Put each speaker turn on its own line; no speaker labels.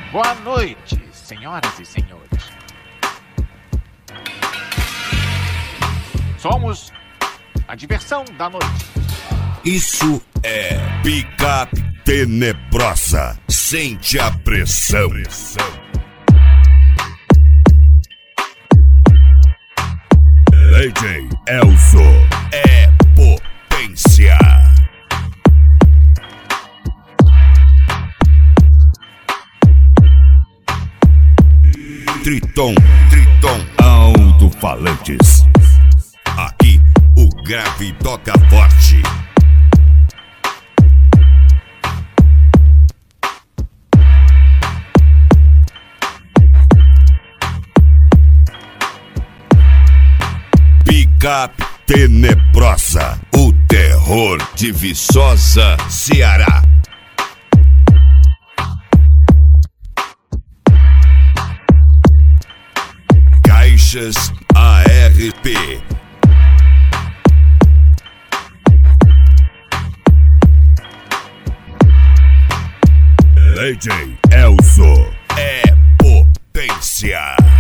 Boa noite, senhoras e senhores. Somos a diversão da noite.
Isso é Picape Tenebrosa. Sente a pressão. DJ Elzo é potência. Triton Alto-Falantes. Aqui o grave toca forte. Picape Tenebrosa, o terror de Viçosa, Ceará. Caixas ARP. DJ Elzo é potência.